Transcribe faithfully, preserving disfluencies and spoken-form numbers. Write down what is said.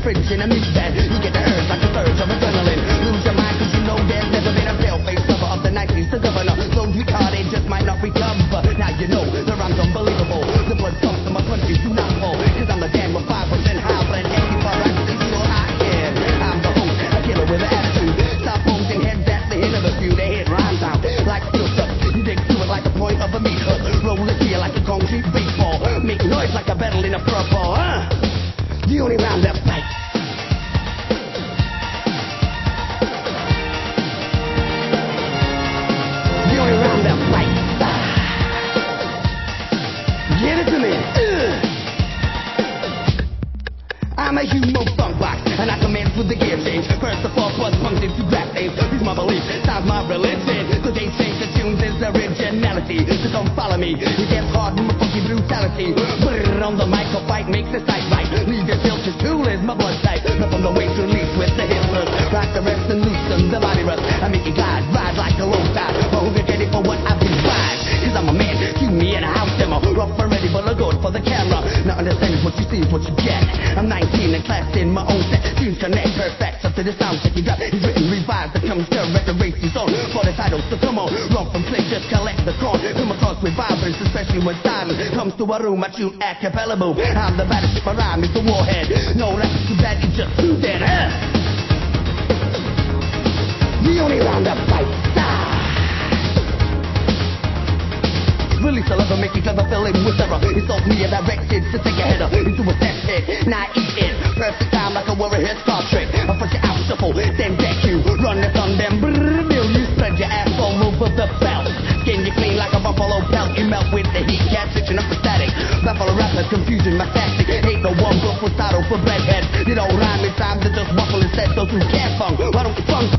fridge in a meat bed. You get the urge like a surge of adrenaline. Lose your mind cause you know there's never been a pale-faced lover of the nineties. The governor, those retarded just might not recover. Now you know the rhyme's unbelievable. The blood pumps in my country do not fall. Cause I'm the damn with five percent high blend. eighty-five actually so I am. I'm the host, a killer with an attitude. Top homes and heads at the hit of the few. They hit rhymes out like steel stuff. You dig through it like a point of a meat hook. Roll it here like a concrete baseball. Make noise like a battle in a purple, huh? The only round that fights. The only round that fights. Give it to me. Ugh. I'm a human funk box, and I commence with the gear change. First of all, plus punks into rap names. These my beliefs, sounds my religion. So they change the tunes, is originality. So come follow me, it gets hard with my funky brutality. Brrr, on the mic, a fight makes the sight right. Leave your filters, tool is my blood type. Up on the waist, release with the hip thrust. Rock the rest and loosen the body rust. I make it glide, ride like a low tide. But who get ready for what I provide? Cause I'm a man, cue me in a house demo. Rough and ready, but look good for the camera. Now understand is what you see is what you get. I'm nineteen and classed in my own set. Tunes connect perfect up to the sound check you drop. He's written revised that comes to resurrect his own. For the titles to come on, run from flick, just collect the corn. Come across with vibrance, especially when silence comes to a room. I shoot a cappella boom. I'm the baddest, my rhyme is the warhead. No rap is too bad, it's just too dead. Huh? The only round that fights. Release a lever, make it clever, fill in with terror. It's all me and directed to take a header into a test pit. Now eat it, perfect time like a warrior Star Trek. I'll put you out, shuffle, then deck you. Run it on them, brrrr, you spread your ass all over the belt. Skin you clean like a buffalo pelt. You melt with the heat, cat switching up the static. Buffalo rapper, confusion, my tactic. Ain't no one book for title for bedheads. You don't rhyme, it's time to just waffle instead. So through cat funk, why don't you funk